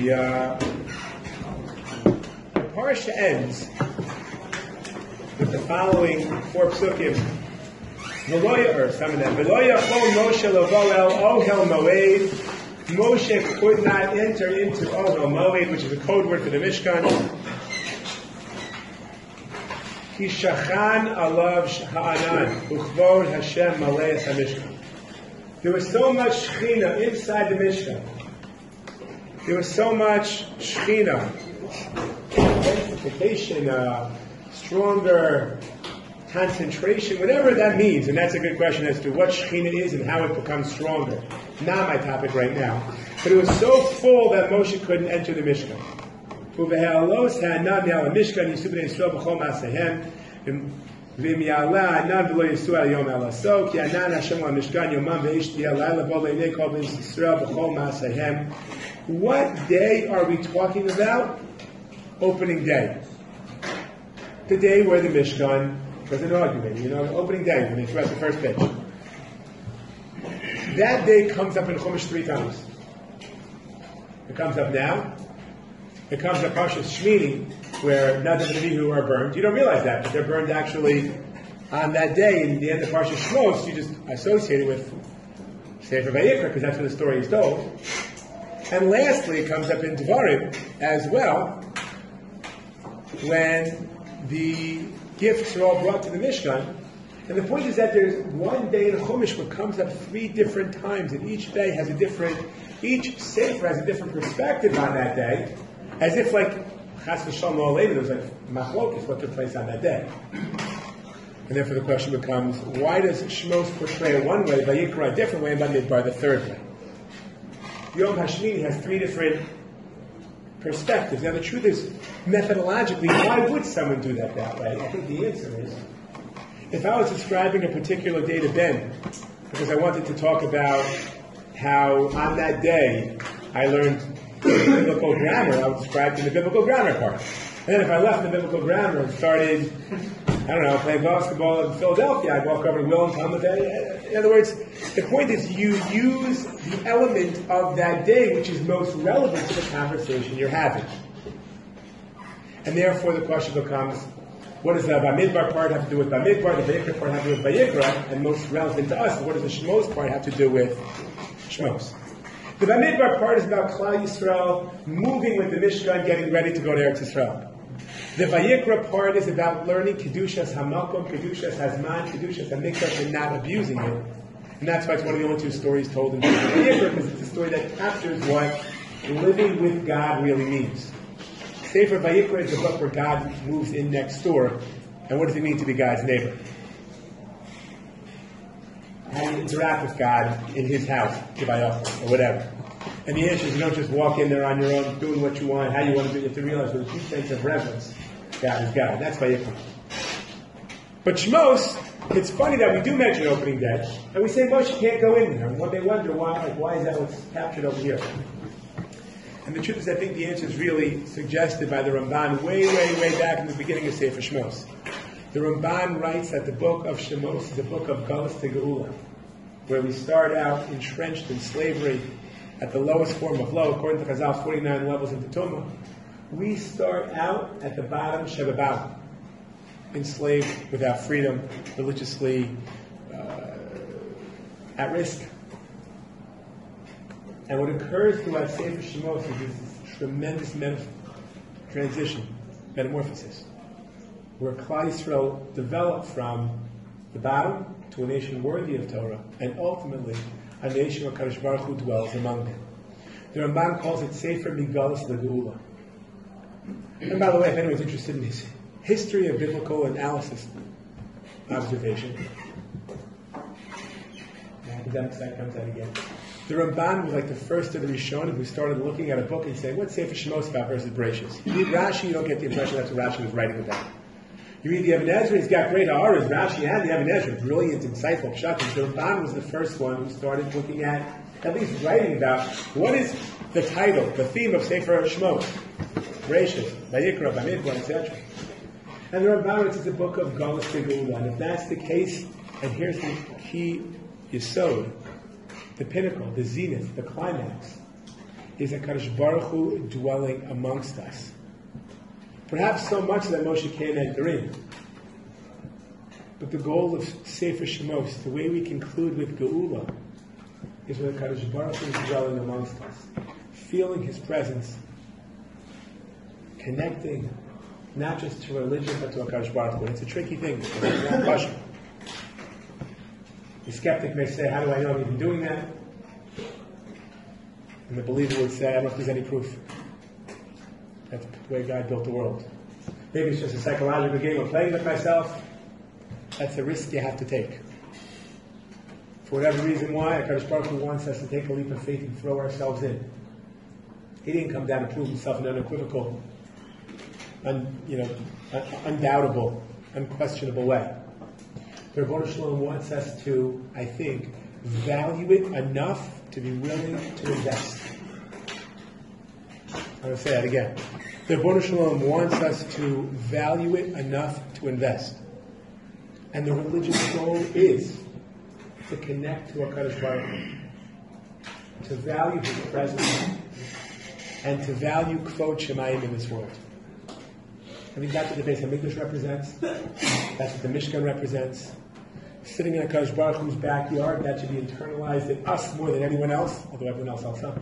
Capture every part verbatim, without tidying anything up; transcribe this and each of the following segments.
The, uh, the parsha ends with the following four psukim. V'loya, or some of them. V'loya chol Moshe lavo el ohel moed. Moshe could not enter into ohel moed, which is a code word for the Mishkan. Ki shachan alav ha'anan uchvod Hashem maleis ha'mishkan. There was so much Shechina inside the Mishkan. There was so much Shechina, intensification, uh, stronger concentration, whatever that means. And that's a good question as to what Shechina is and how it becomes stronger. Not my topic right now. But it was so full that Moshe couldn't enter the Mishkan. Uve'alos ha'anam yal ha'mishkan yisu b'nei Yisrael b'chol ma'asehem v'miyala ha'anam v'lo yisu al yom alaso ki anan Hashem ha'mishkan yomam ve'ish di'alai l'bo le'nei kol b'nei Yisrael b'chol ma'asehem. What day are we talking about? Opening day. The day where the Mishkan was inaugurated. You know, opening day, when they threw out the first pitch. That day comes up in Chumash three times. It comes up now. It comes up Parshas Shmini, where Nadav and Abihu are burned. You don't realize that, but they're burned actually on that day. In the end of Parshas Shmos, you just associate it with Sefer Vayikra, because that's where the story is told. And lastly, it comes up in Devarim as well, when the gifts are all brought to the Mishkan. And the point is that there's one day in Chumash where it comes up three different times, and each day has a different, each Sefer has a different perspective on that day, as if like, Chas v'Shalom lo later, there was like machlokes, what took place on that day. And therefore the question becomes, why does Shmos portray it one way, Vayikra a different way, and Bamidbar the third way? Yom HaShmini has three different perspectives. Now the truth is, methodologically, why would someone do that that way? I think the answer is, if I was describing a particular day to Ben, because I wanted to talk about how on that day I learned biblical grammar, I would describe in the biblical grammar part. And then if I left the biblical grammar and started, I don't know, playing basketball in Philadelphia, I'd walk over to Will and tell them that. In other words, the point is you use the element of that day which is most relevant to the conversation you're having. And therefore the question becomes, what does the Bamidbar part have to do with Bamidbar, the Vayikra part have to do with Vayikra, and most relevant to us, what does the Shmos part have to do with Shmos? The Bamidbar part is about Klal Yisrael moving with the Mishkan, getting ready to go to Eretz Yisrael. The Vayikra part is about learning Kedushas HaMakom, Kedushas HaZman, Kedushas HaMikdash, and not abusing it. And that's why it's one of the only two stories told in Vayikra, because it's a story that captures what living with God really means. Sefer Vayikra is the book where God moves in next door. And what does it mean to be God's neighbor? How do you interact with God in His house, Kibayach, or whatever? And the answer is you don't just walk in there on your own, doing what you want, how you want to do it. You have to realize with a deep sense of reverence, God is God. That's Vayikra. But Shmos, it's funny that we do mention opening day, and we say Moshe can't go in there. And what they wonder, why, like, why is that what's captured over here? And the truth is, I think the answer is really suggested by the Ramban way, way, way back in the beginning of Sefer Shmos. The Ramban writes that the book of Shmos is a book of Galus to Geula, where we start out entrenched in slavery at the lowest form of low, according to Chazal, forty-nine levels of the Tumah. We start out at the bottom, Shebabam, enslaved, without freedom, religiously uh, at risk. And what occurs throughout Sefer Shmos is this tremendous metaf- transition, metamorphosis, where Klal Yisrael developed from the bottom to a nation worthy of Torah, and ultimately a nation where Kadosh Baruch Hu dwells among them. The Ramban calls it Sefer Migalus L'Geula. And by the way, if anyone's interested in his history of biblical analysis, observation, the academic side comes out again. The Ramban was like the first of the Rishonim who started looking at a book and saying, what's Sefer Shmos about versus Bereshis? You read Rashi, you don't get the impression that's what Rashi was writing about. You read the Even Ezra, he's got great Ha'aras, Rashi and the Even Ezra, brilliant, insightful pshatim. The Ramban was the first one who started looking at, at least writing about, what is the title, the theme of Sefer Shmos? Bereshis, Vayikra, Bamidbar, et cetera. And the Ramban writes it's a book of Galus Geula. And if that's the case, and here's the key yesod, the pinnacle, the zenith, the climax. is HaKadosh Baruch Hu dwelling amongst us. Perhaps so much that Moshe can't enter in. But the goal of Sefer Shemos, the way we conclude with Geula, is when HaKadosh Baruch Hu is dwelling amongst us, feeling His presence, connecting not just to religion but to HaKadosh Baruch Hu. It's a tricky thing. It's not question. The skeptic may say, how do I know I'm even doing that? And the believer would say, I don't know if there's any proof. That's the way God built the world. Maybe it's just a psychological game of playing with myself. That's a risk you have to take. For whatever reason why, HaKadosh Baruch Hu wants us to take a leap of faith and throw ourselves in. He didn't come down to prove Himself in an unequivocal, un, you know, un, undoubtable, unquestionable way. The Rebbeinu Shalom wants us to, I think, value it enough to be willing to invest. I'm going to say that again. The Rebbeinu Shalom wants us to value it enough to invest. And the religious goal is to connect to HaKadosh Baruch Hu, to value His presence, and to value Kvod Shemayim in this world. I think that's what the Beis HaMikdash represents. That's what the Mishkan represents. Sitting in HaKadosh Baruch Hu's backyard, that should be internalized in us more than anyone else, although everyone else also.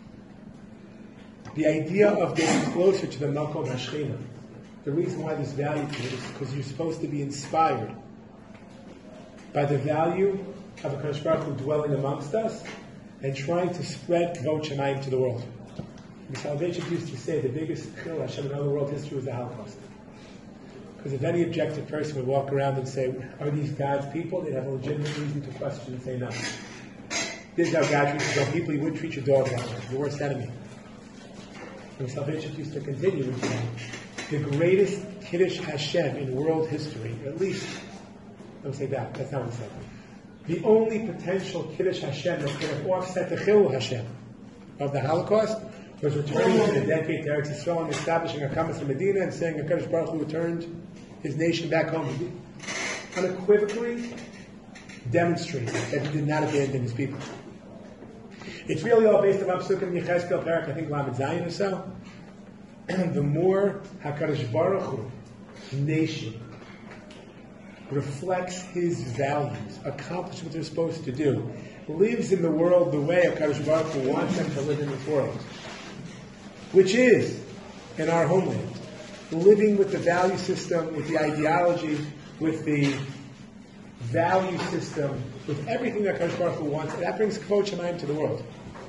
The idea of getting closer to the Makom HaShechina, the reason why there's value to it is because you're supposed to be inspired by the value of HaKadosh Baruch Hu dwelling amongst us and trying to spread Kvod Shemayim to the world. The Soloveitchik used to say the biggest chil Hashem in all the world history was the Holocaust. Because if any objective person would walk around and say, are these God's people? They'd have a legitimate reason to question and say no. This is how God treats his own people. He wouldn't treat your dog that way. Your worst enemy. And Soloveitchik used to continue and say, the greatest Kiddush Hashem in world history, at least, don't say that, that's not what he said. The only potential Kiddush Hashem that could have offset the Chilul Hashem of the Holocaust was returning to the decade to Eretz Yisrael and establishing a Kamas in Medina and saying HaKadosh Baruch Hu returned his nation back home. Unequivocally demonstrated that he did not abandon his people. It's really all based on Psukim Yechezkel Perak, I think Lamed Zayin or so. And the more HaKadosh Baruch Hu nation reflects his values, accomplishes what they're supposed to do, lives in the world the way HaKadosh Baruch Hu wants them to live in this world, which is, in our homeland, living with the value system, with the ideology, with the value system, with everything that HaKadosh Baruch Hu wants, that brings Kvod Shemayim to the world.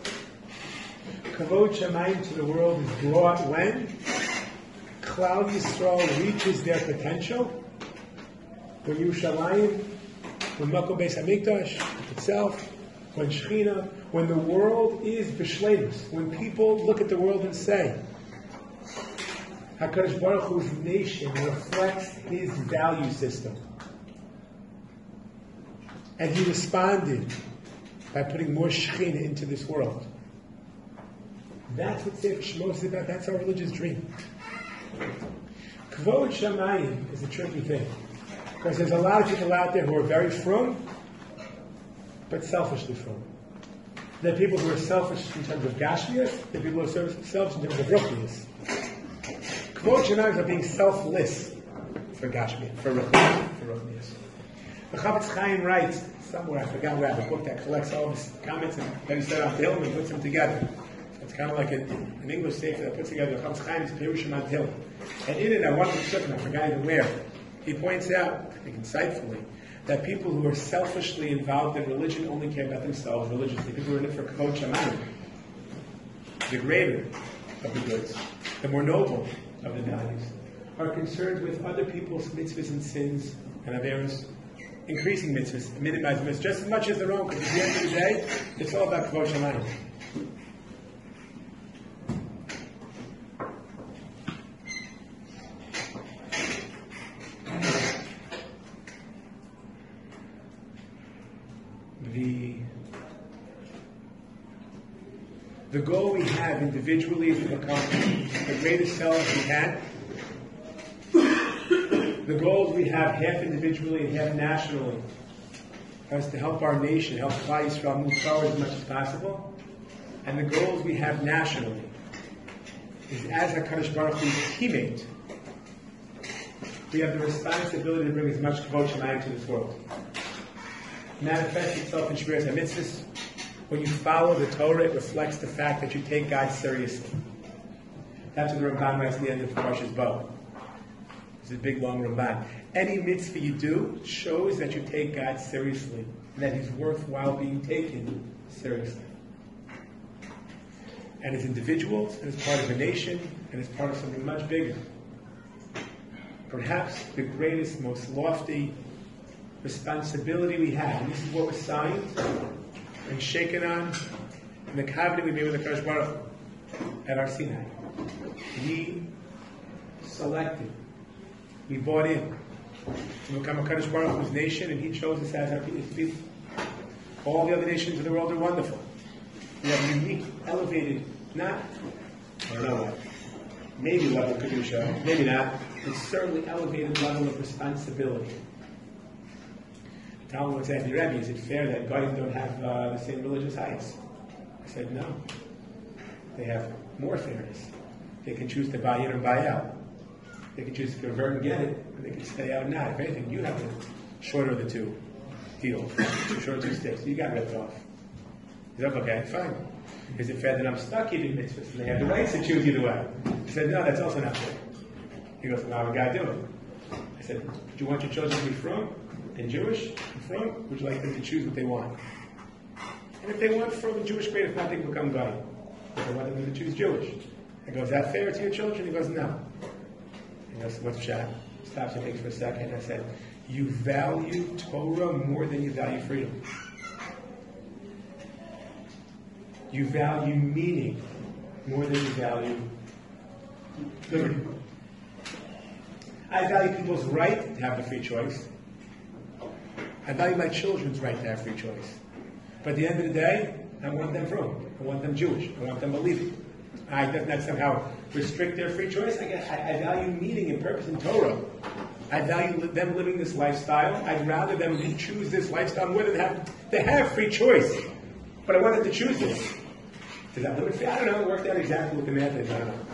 Kvod Shemayim to the world is brought when Klal Yisrael reaches their potential, when Yerushalayim, when Makom Beis HaMikdash itself, when Shechina, when the world is b'shleimus, when people look at the world and say, HaKadosh Baruch Hu's nation reflects His value system. And He responded by putting more Shechina into this world. That's what Sefer Shemos is about. That's our religious dream. Kvod Shemayim is a tricky thing. Because there's a lot of people out there who are very frum, but selfishly frum. There are people who are selfish in terms of Gashmias, there are people who are selfish in terms of Ruchnias. Kvod Shemayim is about being selfless for Gashmias, for Ruchnias. The Chavetz Chaim writes, somewhere, I forgot where, I have a book that collects all of his comments and then he set on Tehillim and puts them together. So it's kind of like an, an English sefer that puts together the Chavetz Chaim's Pirushim on Tehillim. And in it, I want to check, and I forgot even where. He points out, I think insightfully, that people who are selfishly involved in religion only care about themselves religiously. People who are in it for Kvod Shemayim, the greater of the goods, the more noble of the values, are concerned with other people's mitzvahs and sins and averos, increasing mitzvahs, minimizing mitzvahs, just as much as their own, because at the end of the day, it's all about Kvod Shemayim. The, the goal we have individually is to become the greatest selves we can. The goals we have half individually and half nationally is to help our nation, help Klal Yisrael move forward as much as possible. and the goals we have nationally is as HaKadosh Baruch Hu's teammate, we have the responsibility to bring as much Kavod Shemayim to this world. It manifests itself in Shmiras HaMitzvos. When you follow the Torah, it reflects the fact that you take God seriously. That's what the Ramban writes at the end of Parshas Bo. It's a big, long Ramban. Any mitzvah you do shows that you take God seriously and that He's worthwhile being taken seriously. And as individuals, and as part of a nation, and as part of something much bigger. Perhaps the greatest, most lofty responsibility we have, and this is what we're signed and shaken on in the covenant we made with the Kadosh Baruch Hu at Har Sinai. We selected, we bought in to become a Kadosh Baruch Hu's nation, and He chose us as our people. All the other nations of the world are wonderful. We have a unique, elevated, not, I don't know what, maybe level of Kedusha, maybe not, but certainly elevated level of responsibility. Talmud once asked the Rebbe, is it fair that Goyim don't have uh, the same religious heights? I said, no. They have more fairness. They can choose to buy in or buy out. They can choose to convert and get it, or they can stay out and not. If anything, you have the shorter of the two heels, two short, two sticks. You got ripped off. He's like, okay, fine. Is it fair that I'm stuck eating mitzvahs and they have the rights to choose either way? He said, no, that's also not fair. He goes, well, how would God do it? I said, do you want your children to be from and Jewish and from? Would you like them to choose what they want? And if they want from and Jewish, great. If not, they can become Goyim. If I want them to choose Jewish. I go, is that fair to your children? He goes, no. He goes, what's that? Stops and thinks for a second. I said, you value Torah more than you value freedom. You value meaning more than you value liberty. I value people's right to have the free choice. I value my children's right to have free choice. But at the end of the day, I want them from. I want them Jewish. I want them believing. I does not somehow restrict their free choice. I, guess I, I value meaning and purpose in Torah. I value li- them living this lifestyle. I'd rather them choose this lifestyle more than have they have free choice. But I want them to choose this. Does that limit free? I don't know. It worked out exactly what the math is. I don't know.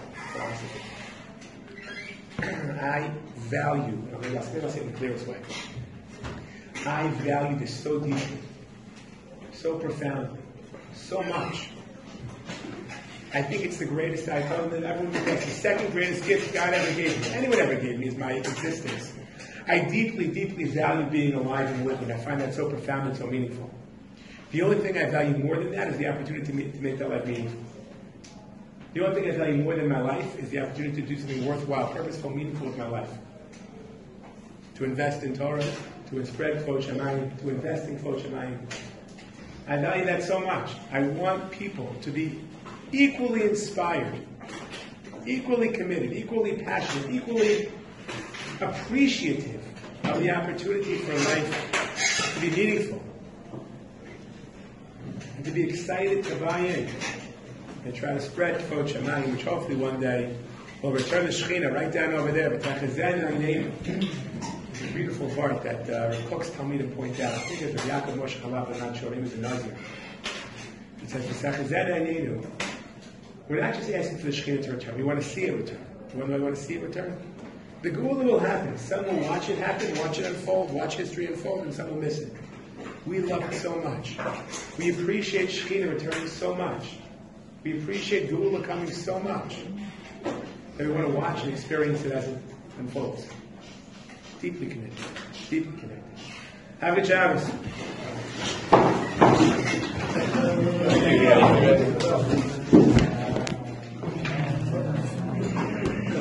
I value, maybe I'll say it in the clearest way. I value this so deeply, so profoundly, so much. I think it's the greatest, I tell them that everyone thinks the second greatest gift God ever gave me, anyone ever gave me, is my existence. I deeply, deeply value being alive and living. I find that so profound and so meaningful. The only thing I value more than that is the opportunity to make, to make that life meaningful. The only thing I value more than my life is the opportunity to do something worthwhile, purposeful, meaningful with my life. To invest in Torah, to spread Kavod Shemayim, to invest in Kavod Shemayim. I value that so much. I want people to be equally inspired, equally committed, equally passionate, equally appreciative of the opportunity for life to be meaningful. And to be excited to buy in and try to spread Kavod Shemayim, which hopefully one day will return the Shekhinah right down over there. But it's a beautiful part that uh, Rav Kook's Talmidim point out. I think it's Rav Yaakov Moshe Chalab, I'm not sure, he was a Nazir. It says, we're not just asking for the Shekhinah to return, we want to see it return. You want to know I want to see it return? The Geula will happen. Some will watch it happen, watch it unfold, watch history unfold, and some will miss it. We love it so much. We appreciate Shekhinah returning so much. We appreciate Geula coming so much that we want to watch and experience it as it unfolds. Deeply connected. Deeply connected. Have a good Shabbos.